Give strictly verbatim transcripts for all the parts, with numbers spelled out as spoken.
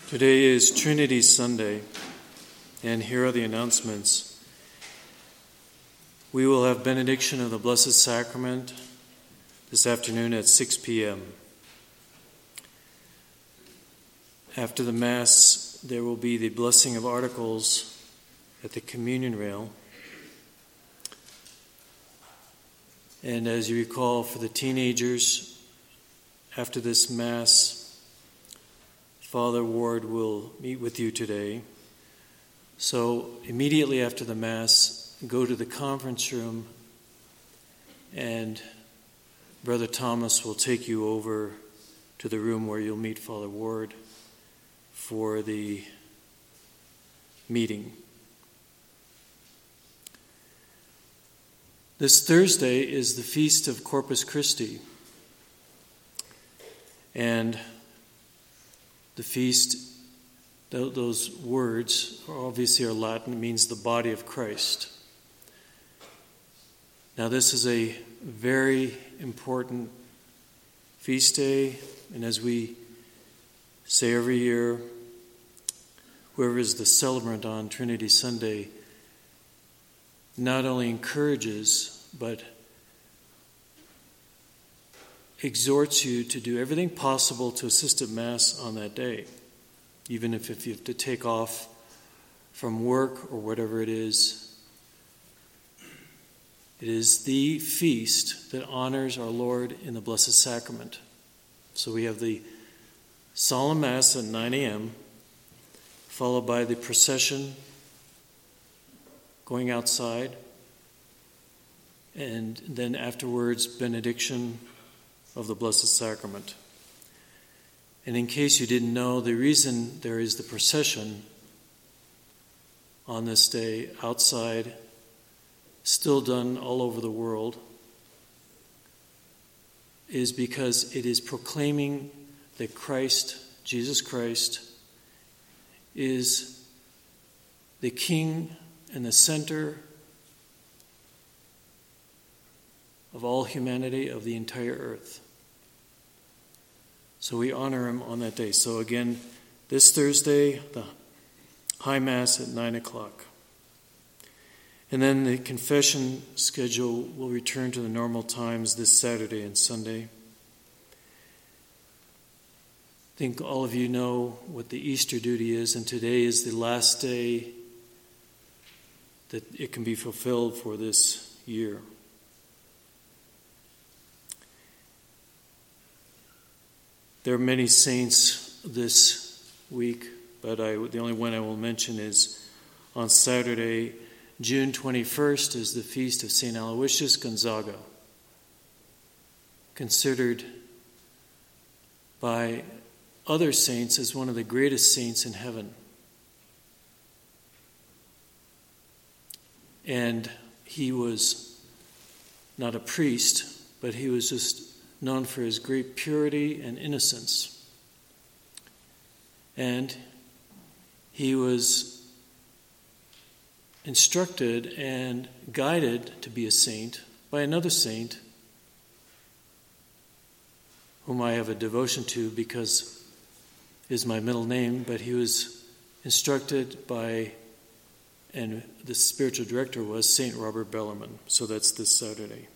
Today is Trinity Sunday, and here are the announcements. We will have benediction of the Blessed Sacrament this afternoon at six p.m. After the Mass, there will be the blessing of articles at the communion rail. And as you recall, for the teenagers, after this Mass, Father Ward will meet with you today. So immediately after the Mass, go to the conference room and Brother Thomas will take you over to the room where you'll meet Father Ward for the meeting. This Thursday is the feast of Corpus Christi, and the feast, those words obviously are Latin. It means the body of Christ. Now this is a very important feast day, and as we say every year, whoever is the celebrant on Trinity Sunday not only encourages but exhorts you to do everything possible to assist at Mass on that day, even if, if you have to take off from work or whatever it is. It is the feast that honors our Lord in the Blessed Sacrament. So we have the solemn Mass at nine a.m., followed by the procession going outside, and then afterwards benediction of the Blessed Sacrament. And in case you didn't know, the reason there is the procession on this day outside, still done all over the world, is because it is proclaiming that Christ, Jesus Christ, is the King and the center of all humanity, of the entire earth. So we honor him on that day. So again, this Thursday, the High Mass at nine o'clock. And then the confession schedule will return to the normal times this Saturday and Sunday. I think all of you know what the Easter duty is, and today is the last day that it can be fulfilled for this year. There are many saints this week, but I, the only one I will mention is on Saturday, June twenty-first, is the feast of Saint Aloysius Gonzaga, considered by other saints as one of the greatest saints in heaven. And he was not a priest, but he was just known for his great purity and innocence. And he was instructed and guided to be a saint by another saint whom I have a devotion to because is my middle name, but he was instructed by, and the spiritual director was Saint Robert Bellarmine. So that's this Saturday.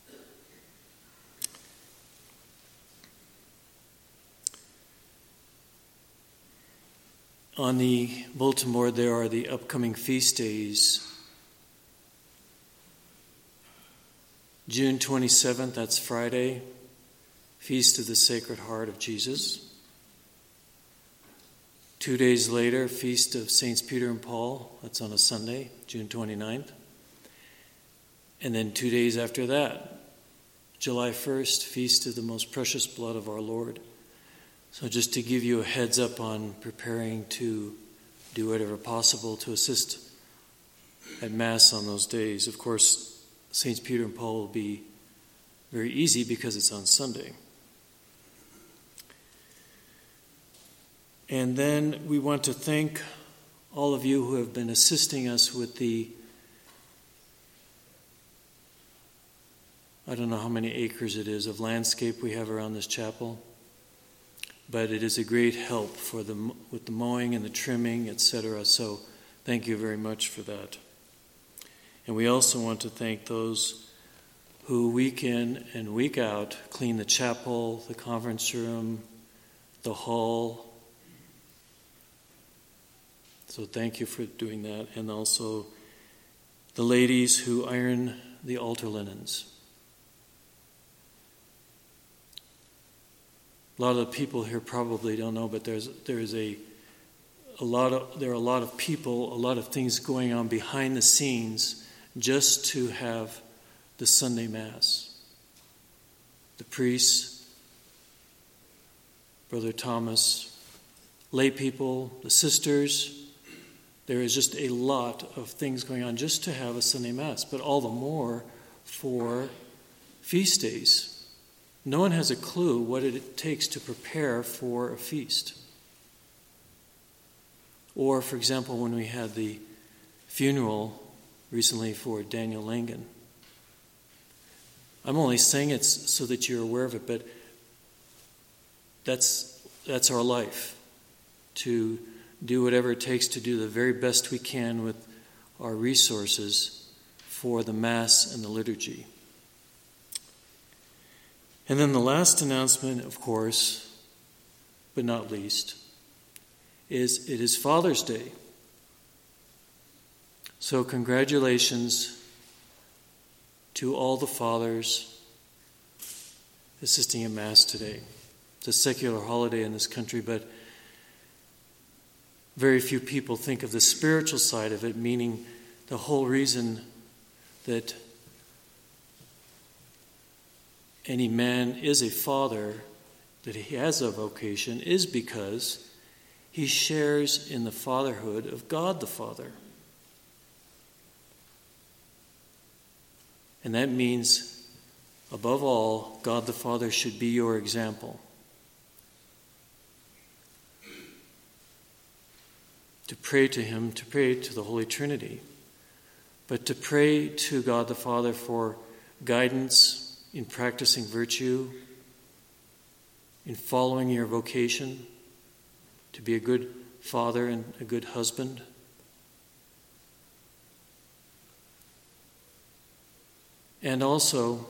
On the bulletin board, there are the upcoming feast days. June twenty-seventh, that's Friday, Feast of the Sacred Heart of Jesus. Two days later, Feast of Saints Peter and Paul, that's on a Sunday, June twenty-ninth. And then two days after that, July first, Feast of the Most Precious Blood of our Lord. So just to give you a heads up on preparing to do whatever possible to assist at Mass on those days. Of course, Saints Peter and Paul will be very easy because it's on Sunday. And then we want to thank all of you who have been assisting us with the, I don't know how many acres it is, of landscape we have around this chapel. but it is a great help for the with the mowing and the trimming, et cetera. So thank you very much for that. And we also want to thank those who week in and week out clean the chapel, the conference room, the hall. So thank you for doing that. And also the ladies who iron the altar linens. A lot of the people here probably don't know, but there's there's a a lot of there are a lot of people, a lot of things going on behind the scenes just to have the Sunday Mass. The priests, Brother Thomas, lay people, the sisters. There is just a lot of things going on just to have a Sunday Mass, but all the more for feast days. No one has a clue what it takes to prepare for a feast. Or, for example, when we had the funeral recently for Daniel Langan. I'm only saying it so that you're aware of it, but that's that's our life, to do whatever it takes to do the very best we can with our resources for the Mass and the liturgy. And then the last announcement, of course, but not least, is it is Father's Day. So congratulations to all the fathers assisting at Mass today. It's a secular holiday in this country, but very few people think of the spiritual side of it, meaning the whole reason that any man is a father, that he has a vocation, is because he shares in the fatherhood of God the Father. And that means, above all, God the Father should be your example. To pray to him, to pray to the Holy Trinity, but to pray to God the Father for guidance in practicing virtue, in following your vocation, to be a good father and a good husband. And also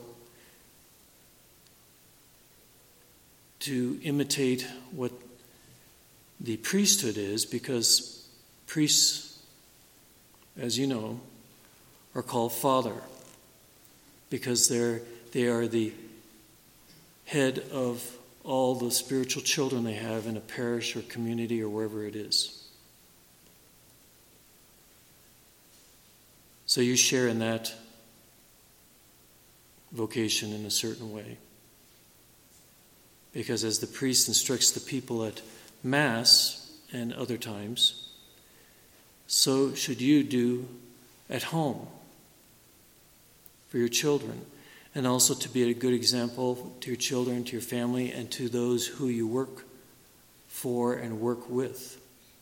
to imitate what the priesthood is, because priests, as you know, are called father, because they're They are the head of all the spiritual children they have in a parish or community or wherever it is. So you share in that vocation in a certain way. Because as the priest instructs the people at Mass and other times, so should you do at home for your children. And also to be a good example to your children, to your family, and to those who you work for and work with.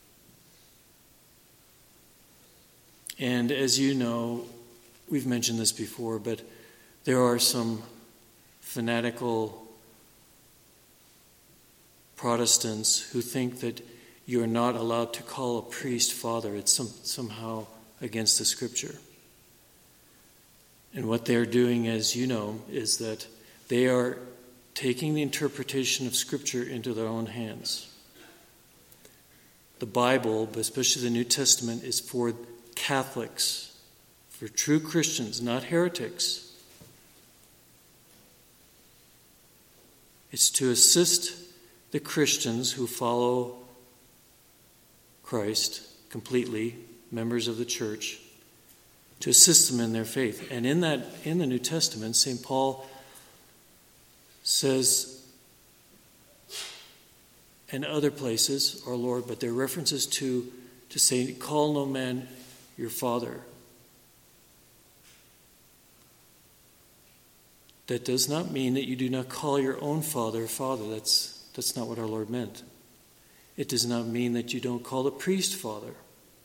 And as you know, we've mentioned this before, but there are some fanatical Protestants who think that you're not allowed to call a priest father. It's some, somehow against the Scripture. And what they're doing, as you know, is that they are taking the interpretation of Scripture into their own hands. The Bible, but especially the New Testament, is for Catholics, for true Christians, not heretics. It's to assist the Christians who follow Christ completely, members of the church, to assist them in their faith. And in that, in the New Testament, Saint Paul says, and other places, our Lord, but there are references to, to say, call no man your father. That does not mean that you do not call your own father father. That's, that's not what our Lord meant. It does not mean that you don't call the priest father.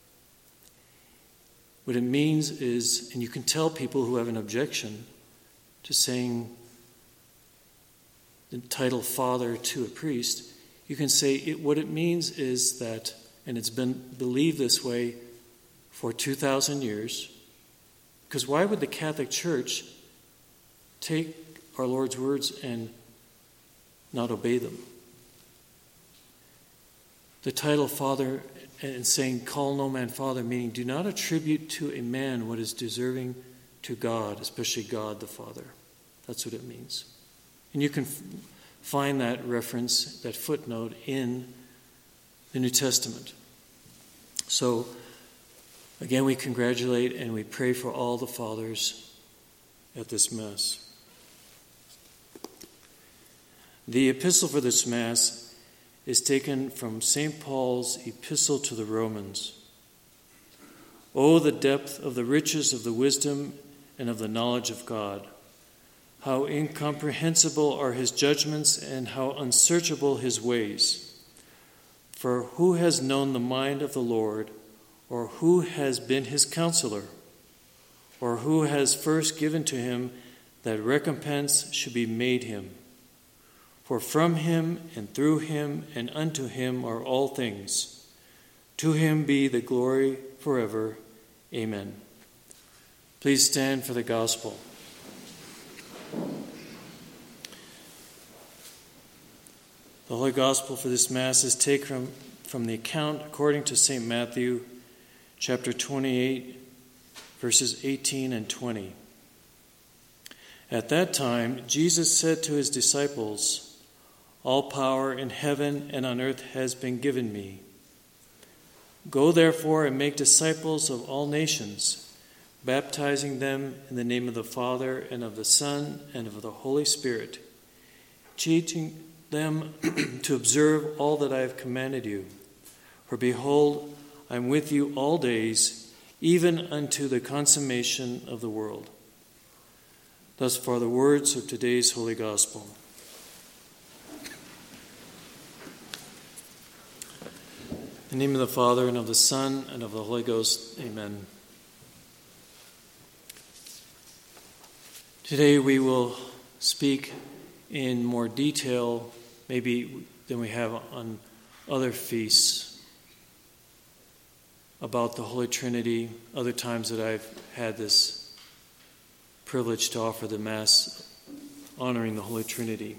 What it means is, and you can tell people who have an objection to saying the title father to a priest, you can say it, what it means is that, and it's been believed this way for two thousand years, because why would the Catholic Church take our Lord's words and not obey them? The title Father, and saying, call no man Father, meaning do not attribute to a man what is deserving to God, especially God the Father. That's what it means. And you can f- find that reference, that footnote, in the New Testament. So, again, we congratulate and we pray for all the fathers at this Mass. The epistle for this Mass is taken from Saint Paul's epistle to the Romans. Oh, the depth of the riches of the wisdom and of the knowledge of God! How incomprehensible are his judgments and how unsearchable his ways! For who has known the mind of the Lord, or who has been his counselor, or who has first given to him that recompense should be made him? For from him and through him and unto him are all things. To him be the glory forever. Amen. Please stand for the gospel. The Holy Gospel for this Mass is taken from, from the account according to Saint Matthew, chapter twenty-eight, verses eighteen and twenty. At that time, Jesus said to his disciples, all power in heaven and on earth has been given me. Go therefore and make disciples of all nations, baptizing them in the name of the Father and of the Son and of the Holy Spirit, teaching them to observe all that I have commanded you. For behold, I am with you all days, even unto the consummation of the world. Thus far the words of today's Holy Gospel. In the name of the Father, and of the Son, and of the Holy Ghost. Amen. Today we will speak in more detail, maybe than we have on other feasts, about the Holy Trinity, other times that I've had this privilege to offer the Mass honoring the Holy Trinity.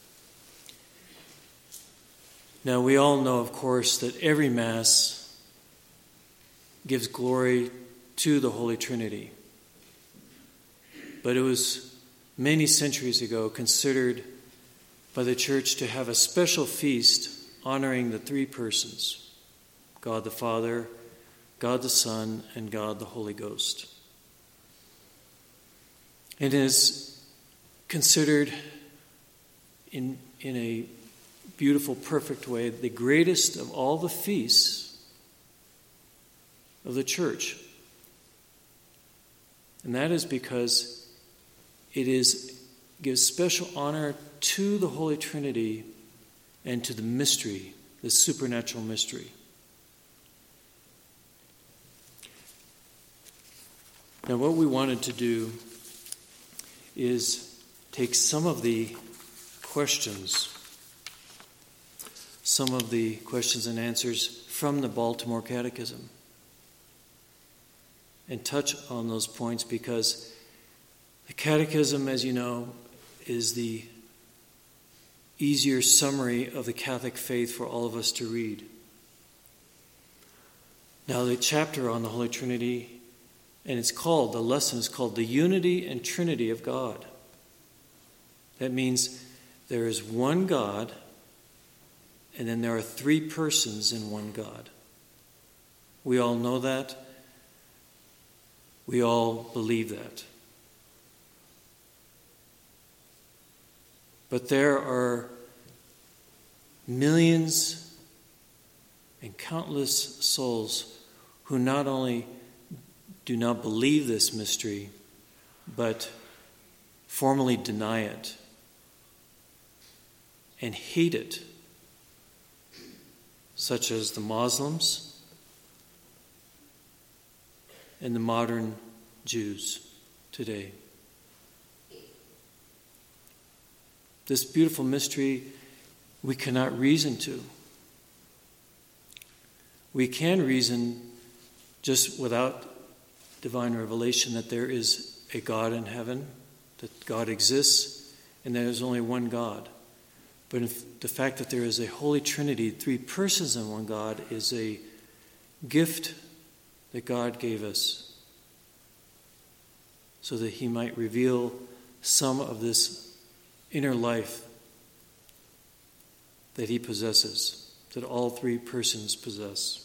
Now, we all know, of course, that every Mass gives glory to the Holy Trinity. But it was many centuries ago considered by the Church to have a special feast honoring the three persons, God the Father, God the Son, and God the Holy Ghost. It is considered in, in a beautiful, perfect way, the greatest of all the feasts of the Church. And that is because it is gives special honor to the Holy Trinity and to the mystery, the supernatural mystery. Now, what we wanted to do is take some of the questions some of the questions and answers from the Baltimore Catechism and touch on those points, because the Catechism, as you know, is the easier summary of the Catholic faith for all of us to read. Now, the chapter on the Holy Trinity, and it's called, the lesson is called The Unity and Trinity of God. That means there is one God, and then there are three persons in one God. We all know that. We all believe that. But there are millions and countless souls who not only do not believe this mystery, but formally deny it and hate it, such as the Muslims and the modern Jews today. This beautiful mystery we cannot reason to. We can reason just without divine revelation that there is a God in heaven, that God exists, and there is only one God. But if the fact that there is a Holy Trinity, three persons in one God, is a gift that God gave us so that he might reveal some of this inner life that he possesses, that all three persons possess.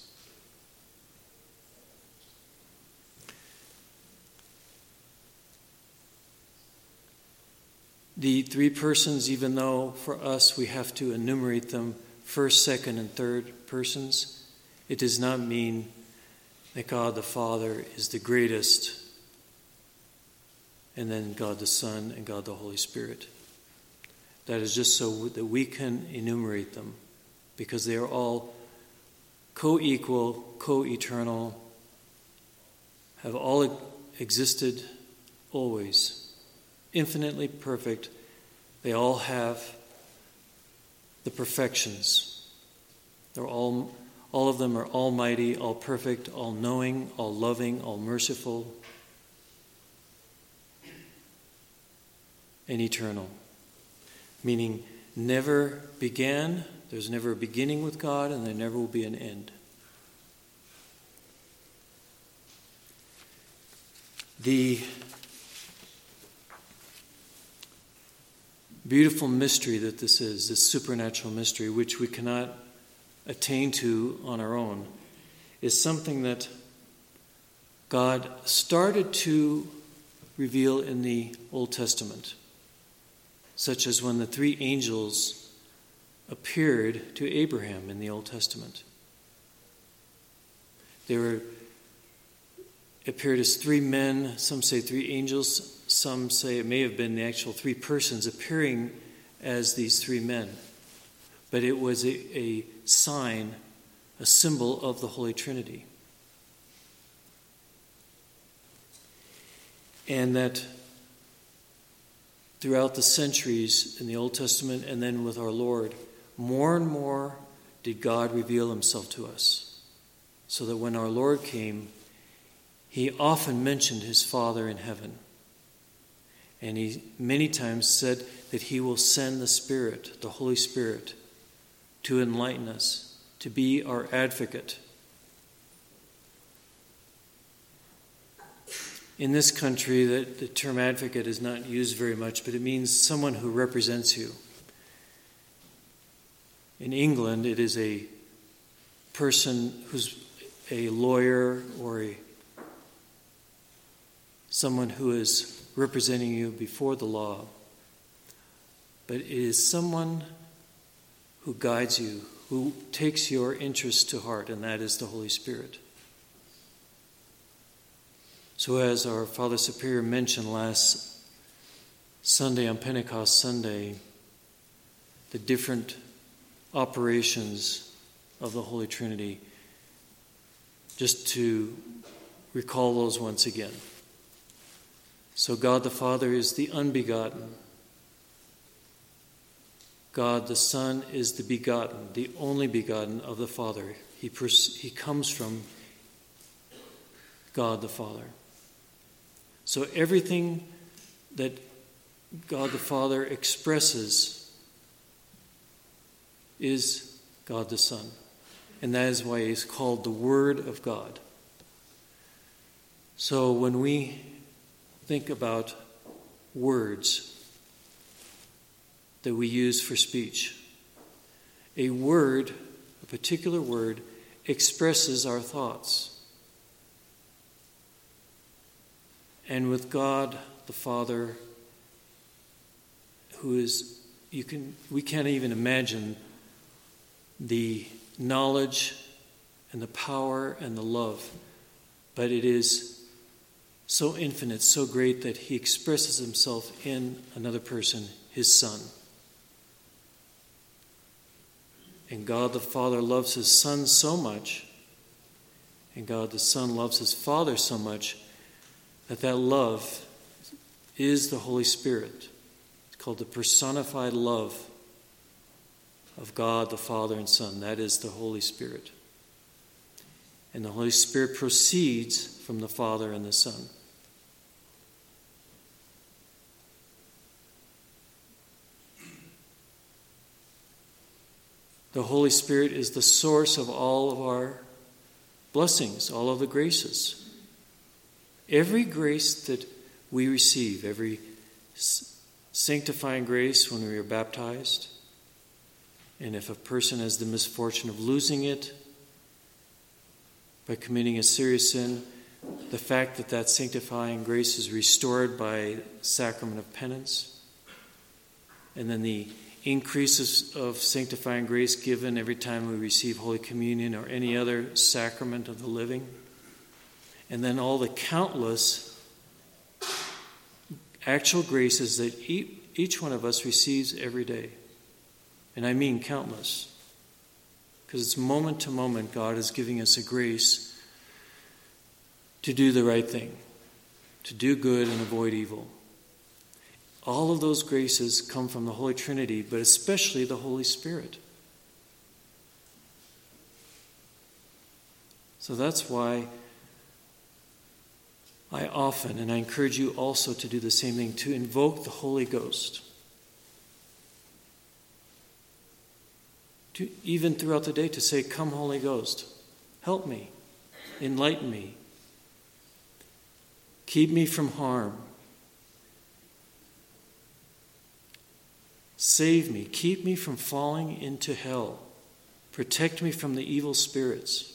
The three persons, even though for us we have to enumerate them first, second, and third persons, it does not mean that God the Father is the greatest, and then God the Son and God the Holy Spirit. That is just so that we can enumerate them, because they are all co-equal, co-eternal, have all existed always. Infinitely perfect. They all have the perfections. They're all, all of them are almighty, all perfect, all knowing, all loving, all merciful, and eternal. Meaning never began, there's never a beginning with God, and there never will be an end. The beautiful mystery that this is, this supernatural mystery, which we cannot attain to on our own, is something that God started to reveal in the Old Testament, such as when the three angels appeared to Abraham in the Old Testament. They were appeared as three men, some say three angels, some say it may have been the actual three persons appearing as these three men. But it was a, a sign, a symbol of the Holy Trinity. And that throughout the centuries in the Old Testament and then with our Lord, more and more did God reveal himself to us. So that when our Lord came, he often mentioned his Father in heaven. And he many times said that he will send the Spirit, the Holy Spirit, to enlighten us, to be our advocate. In this country, the, the term advocate is not used very much, but it means someone who represents you. In England, it is a person who's a lawyer or a someone who is representing you before the law. But it is someone who guides you, who takes your interests to heart, and that is the Holy Spirit. So as our Father Superior mentioned last Sunday on Pentecost Sunday, the different operations of the Holy Trinity, just to recall those once again. So God the Father is the unbegotten. God the Son is the begotten, the only begotten of the Father. He, pers- he comes from God the Father. So everything that God the Father expresses is God the Son. And that is why he's called the Word of God. So when we think about words that we use for speech, a word, a particular word, expresses our thoughts. And with God the Father, who is, you can, we can't even imagine the knowledge and the power and the love, but it is so infinite, so great that he expresses himself in another person, his Son. And God the Father loves his Son so much, and God the Son loves his Father so much, that that love is the Holy Spirit. It's called the personified love of God, the Father and Son. That is the Holy Spirit. And the Holy Spirit proceeds from the Father and the Son. The Holy Spirit is the source of all of our blessings, all of the graces. Every grace that we receive, every sanctifying grace when we are baptized, and if a person has the misfortune of losing it by committing a serious sin, the fact that that sanctifying grace is restored by sacrament of penance, and then the increases of sanctifying grace given every time we receive Holy Communion or any other sacrament of the living. And then all the countless actual graces that each one of us receives every day. And I mean countless. Because it's moment to moment God is giving us a grace to do the right thing, to do good and avoid evil. All of those graces come from the Holy Trinity, but especially the Holy Spirit. So that's why I often, and I encourage you also to do the same thing, to invoke the Holy Ghost. To, even throughout the day, to say, "Come, Holy Ghost, help me, enlighten me, keep me from harm. Save me, keep me from falling into hell. Protect me from the evil spirits.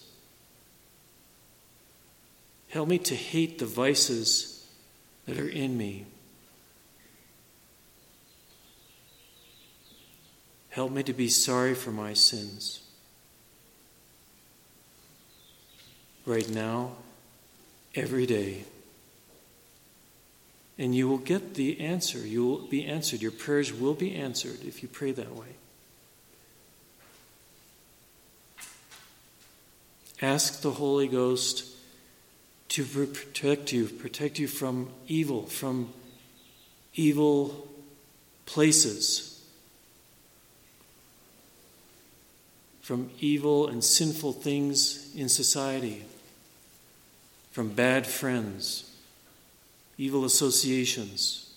Help me to hate the vices that are in me. Help me to be sorry for my sins. Right now, every day." And you will get the answer. You will be answered. Your prayers will be answered if you pray that way. Ask the Holy Ghost to protect you, protect you from evil, from evil places, from evil and sinful things in society, from bad friends, evil associations.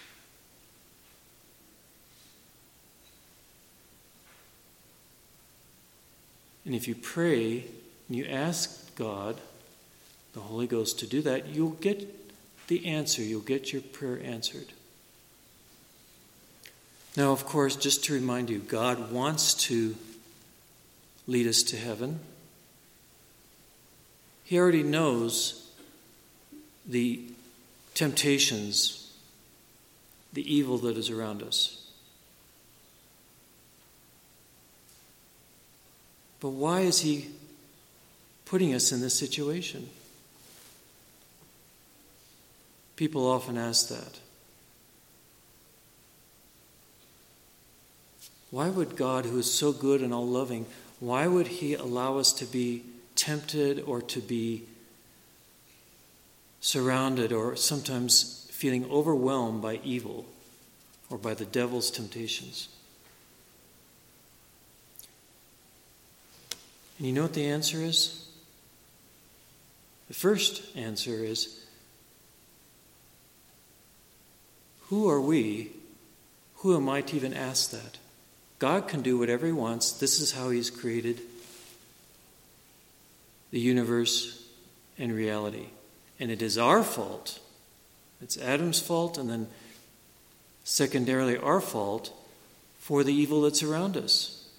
And if you pray and you ask God, the Holy Ghost, to do that, you'll get the answer. You'll get your prayer answered. Now, of course, just to remind you, God wants to lead us to heaven. He already knows the temptations, the evil that is around us. But why is He putting us in this situation? People often ask that. Why would God, who is so good and all-loving, why would He allow us to be tempted or to be surrounded or sometimes feeling overwhelmed by evil or by the devil's temptations? And you know what the answer is? The first answer is, who are we? Who am I to even ask that? God can do whatever He wants. This is how He's created the universe and reality. And it is our fault. It's Adam's fault, and then secondarily our fault for the evil that's around us.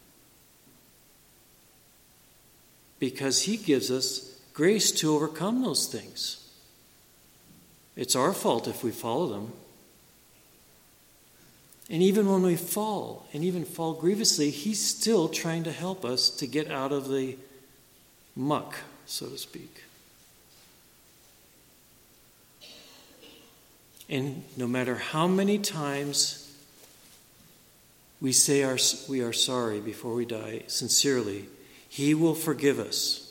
Because He gives us grace to overcome those things. It's our fault if we follow them. And even when we fall, and even fall grievously, He's still trying to help us to get out of the muck, so to speak. And no matter how many times we say our, we are sorry before we die, sincerely, He will forgive us.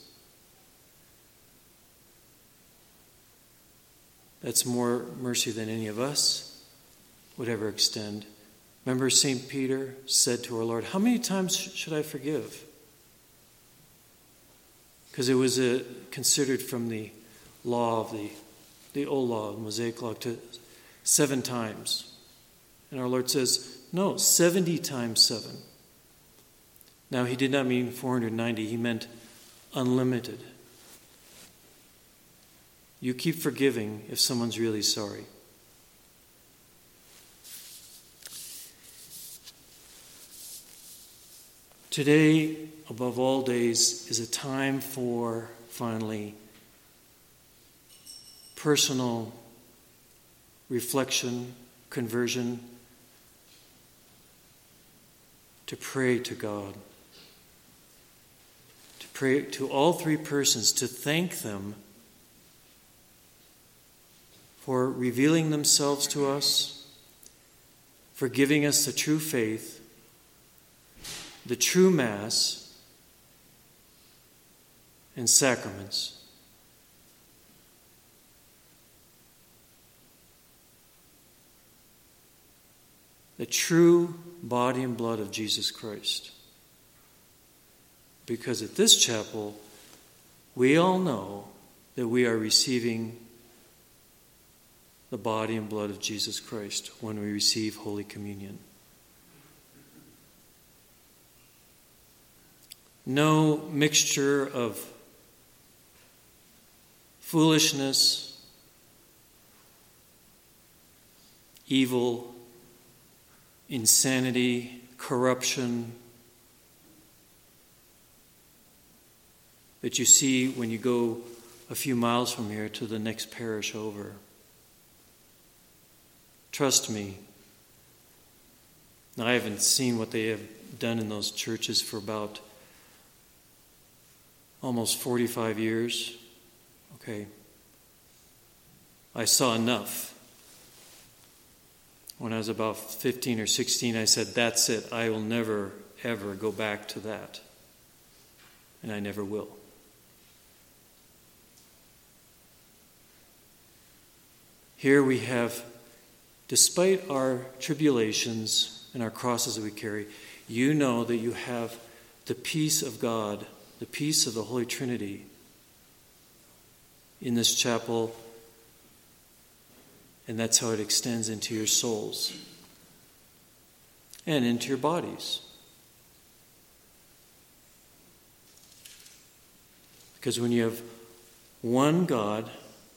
That's more mercy than any of us would ever extend. Remember, Saint Peter said to our Lord, how many times should I forgive? Because it was a, considered from the law of the, the old law, the Mosaic law, to seven times. And our Lord says, no, seventy times seven. Now, he did not mean four hundred ninety. He meant unlimited. You keep forgiving if someone's really sorry. Today, above all days, is a time for, finally, personal reflection, conversion, to pray to God. To pray to all three persons, to thank them for revealing themselves to us, for giving us the true faith, the true Mass, and sacraments. The true body and blood of Jesus Christ. Because at this chapel, we all know that we are receiving the body and blood of Jesus Christ when we receive Holy Communion. No mixture of foolishness, evil, insanity, corruption that you see when you go a few miles from here to the next parish over. Trust me, I haven't seen what they have done in those churches for about almost forty-five years. Okay. I saw enough. When I was about fifteen or sixteen, I said, that's it. I will never, ever go back to that. And I never will. Here we have, despite our tribulations and our crosses that we carry, you know that you have the peace of God, the peace of the Holy Trinity in this chapel, and that's how it extends into your souls and into your bodies. Because when you have one God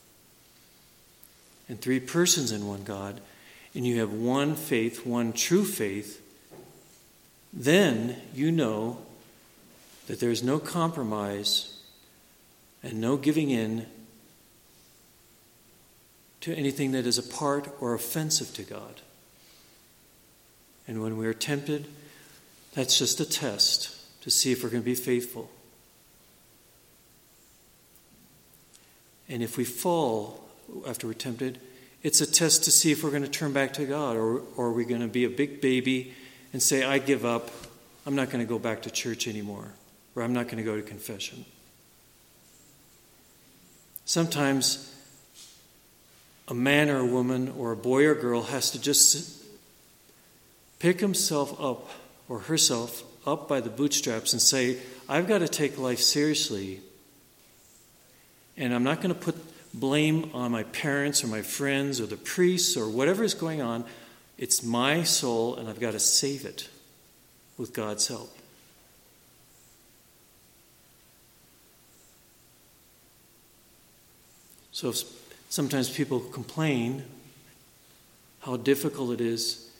and three persons in one God, and you have one faith, one true faith, then you know that there is no compromise and no giving in to anything that is apart or offensive to God. And when we are tempted, that's just a test to see if we're going to be faithful. And if we fall after we're tempted, it's a test to see if we're going to turn back to God, or, or are we going to be a big baby and say, I give up, I'm not going to go back to church anymore, or I'm not going to go to confession. Sometimes a man or a woman or a boy or girl has to just pick himself up or herself up by the bootstraps and say, I've got to take life seriously, and I'm not going to put blame on my parents or my friends or the priests or whatever is going on. It's my soul, and I've got to save it with God's help. So if sometimes people complain how difficult it is,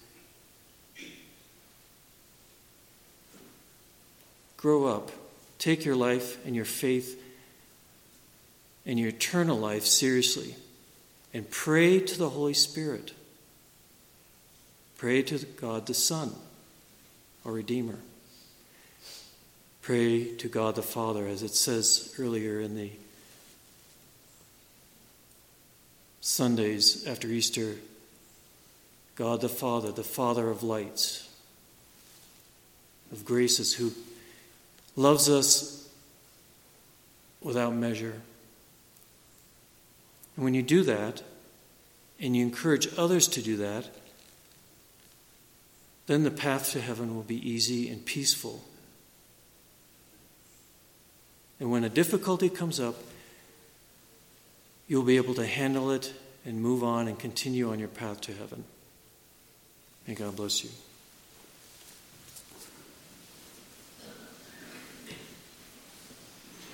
grow up. Take your life and your faith and your eternal life seriously, and pray to the Holy Spirit. Pray to God the Son, our Redeemer. Pray to God the Father, as it says earlier in the Sundays after Easter. God the Father, the Father of lights, of graces, who loves us without measure. And when you do that, and you encourage others to do that, then the path to heaven will be easy and peaceful. And when a difficulty comes up, you'll be able to handle it and move on and continue on your path to heaven. May God bless you.